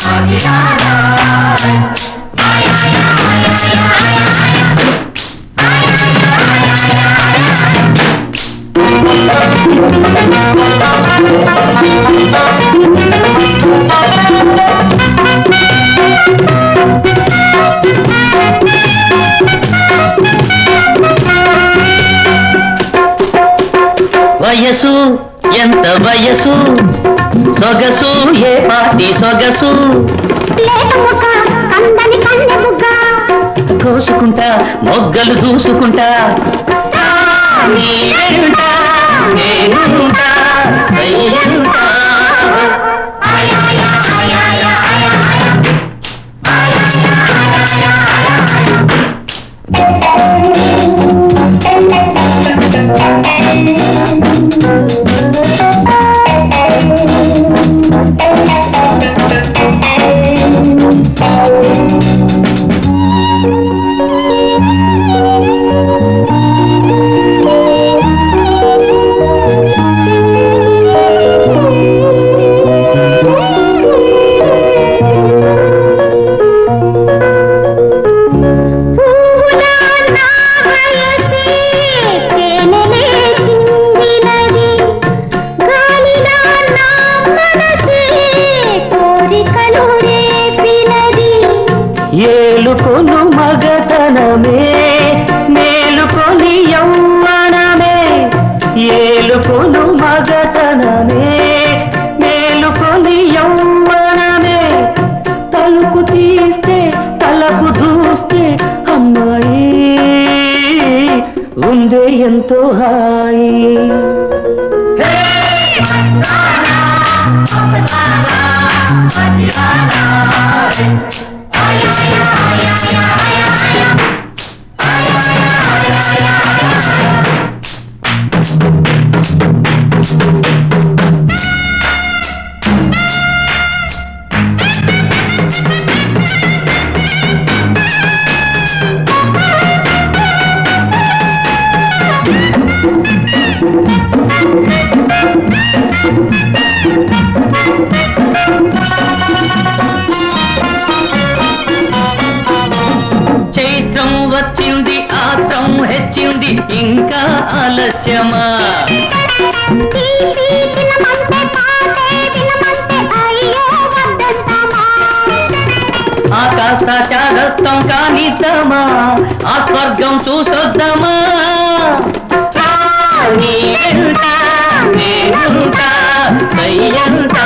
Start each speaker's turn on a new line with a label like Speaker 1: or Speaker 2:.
Speaker 1: వయసు ఎంత వయసు సొగసు ఏ పాటి సొగసు కోసుకుంటా మొగ్గలు దూసుకుంటా నీ వెంట నేనుంటా సయ్యంటా ఏలుకొను మగతనమే మేలుకొని యౌవనమే ఏలుకొను మగతనమే మేలుకొని యౌవనమే తలుపు తీస్తే తలకు దూస్తే అమ్మాయి ఉందే ఎంతో హాయి చైత్రం వచ్చింది ఆత్రం హెచ్చింది ఇంకా ఆలస్యమా ఆకాశ చాదస్తం కానిద్దామా ఆ స్వర్గం చూసొద్దామా నీ వెంట నేనుంటా సయ్యంటా